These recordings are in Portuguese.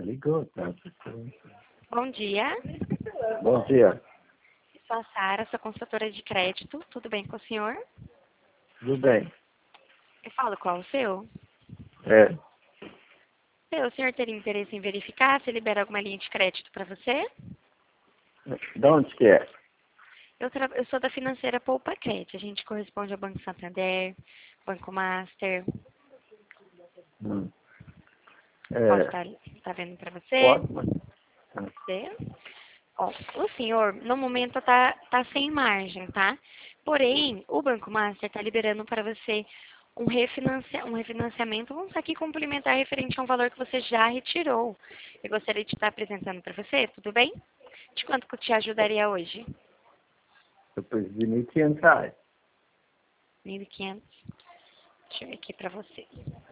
ligou, tá? Bom dia. Bom dia. Sou a Sara, sou consultora de crédito. Tudo bem com o senhor? Tudo bem? Eu falo qual o seu? É. O senhor teria interesse em verificar se libera alguma linha de crédito para você? De onde que é? Eu sou da financeira Poupa Crédito. A gente corresponde ao Banco Santander, Banco Master. Hum. Posso É. estar vendo para você? Pode, mas... Você? Ó, o senhor, no momento, tá sem margem, tá? Porém, o Banco Master está liberando para você um refinanciamento, vamos aqui complementar referente a um valor que você já retirou. Eu gostaria de estar apresentando para você, tudo bem? De quanto que eu te ajudaria hoje? Eu preciso de R$ 1.500. 1.500. Deixa eu ver aqui para você.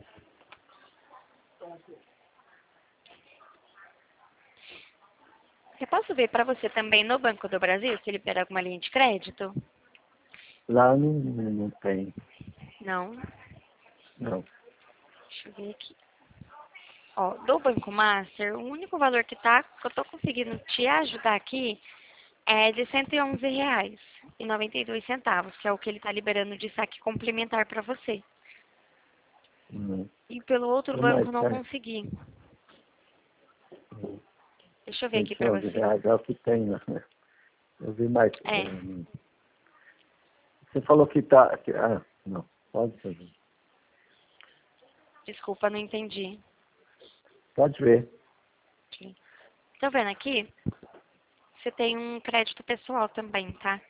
Eu posso ver para você também no Banco do Brasil, se libera alguma linha de crédito? Lá não tem. Não. Não. Deixa eu ver aqui. Ó, do Banco Master, o único valor que eu tô conseguindo te ajudar aqui é de R$ 111,92, que é o que ele está liberando de saque complementar para você. E pelo outro Não, banco mas não tá. consegui. Deixa eu ver aqui para você. R$ 111 é o que tem, né? Eu vi mais. É, Você falou que tá. Não. Pode fazer. desculpa, não entendi. Pode ver. Tá vendo aqui? Você tem um crédito pessoal também, tá?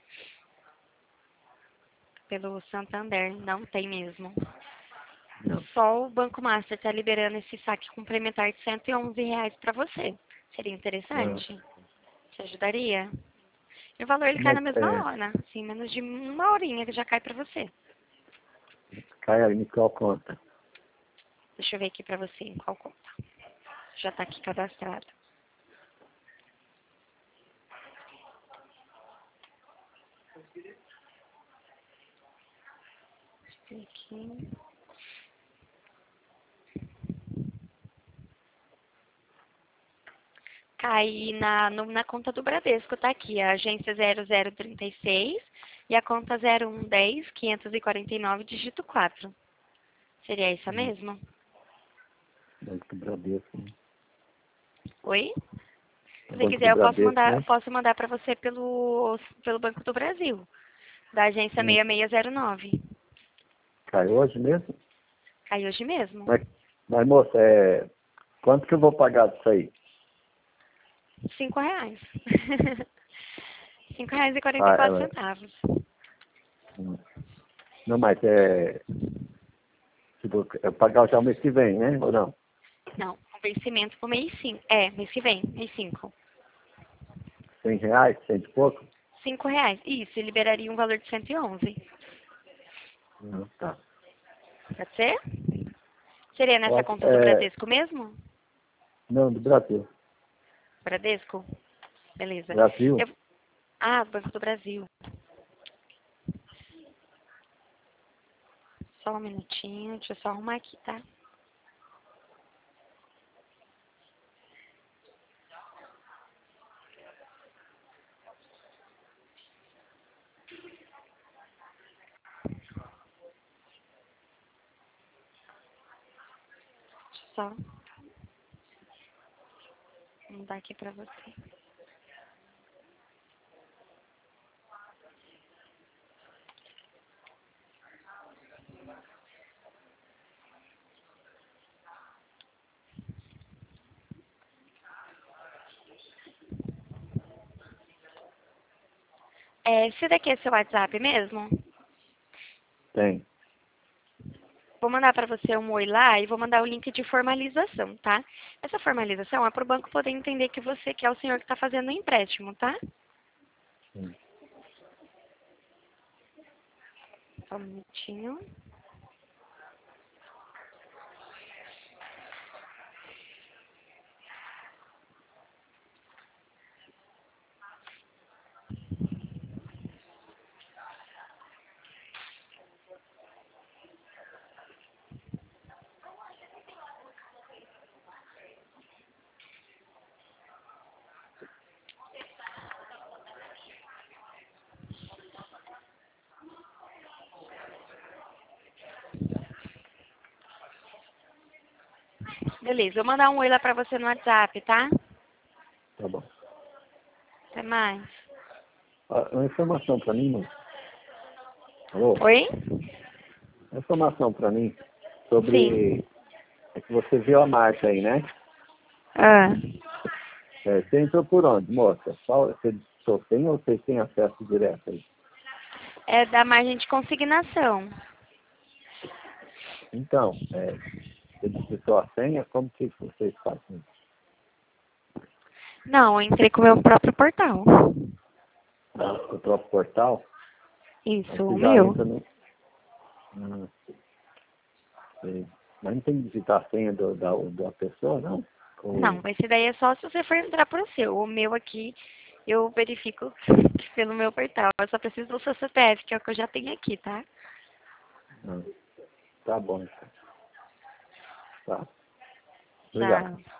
Pelo Santander, não tem mesmo. Não. Só o Banco Master está liberando esse saque complementar de R$ 111 para você. Seria Não. interessante? Te ajudaria? E o valor ele cai Mas na mesma hora, assim, menos de uma horinha que já cai para você. cai aí em qual conta? Deixa eu ver aqui para você em qual conta. Já está aqui cadastrado. Deixa eu ver aqui. Cai na conta do Bradesco, tá aqui, a agência 0036 e a conta 0110-549, dígito 4. Seria essa mesmo? Banco do Bradesco, né? Oi? Se você Banco do quiser, Bradesco, eu né? posso mandar para você pelo Banco do Brasil, da agência Hum. 6609. Cai hoje mesmo? Cai hoje mesmo. Mas moça, quanto que eu vou pagar disso aí? R$ 5. R$ Ah, 5,44. hum. Não, mas tipo, eu pagar já o mês que vem, né? Ou não? Não, o vencimento pro mês 5. Mês que vem, mês 5. R$ 100, cento e pouco? R$ 5. Isso, liberaria um valor de 111. Não, tá. Pode ser? Seria nessa Pode, conta do Bradesco mesmo? não, do Brasil. Bradesco? Beleza. Brasil? Banco do Brasil. Só um minutinho, deixa eu só arrumar aqui, tá? Deixa eu só mudar aqui pra você. Esse daqui é seu WhatsApp mesmo? Tem. Vou mandar para você um oi lá e vou mandar o link de formalização, tá? Essa formalização é para o banco poder entender que você que é o senhor que está fazendo o empréstimo, tá? Hum. Só um minutinho. Beleza, vou mandar um oi lá pra você no WhatsApp, tá? Tá bom. Até mais. Uma informação para mim, mãe. Alô? Oi? Uma informação para mim Sim. sobre... É que você viu a marcha aí, né? Ah, Você entrou por onde, moça? Você só tem ou vocês têm acesso direto aí? é da margem de consignação. Então, você digitou a senha, como que vocês fazem? Não, eu entrei com o meu próprio portal. O próprio portal? Aí Isso, você o já meu. entra no... Ah, sei. Mas não tem que digitar a senha da pessoa, não? Não, Ou... esse daí é só se você for entrar pro seu. O meu aqui, eu verifico pelo meu portal. Eu só preciso do seu CPF, que é o que eu já tenho aqui, tá? Ah, tá bom, então. Tá. Obrigado. Tchau.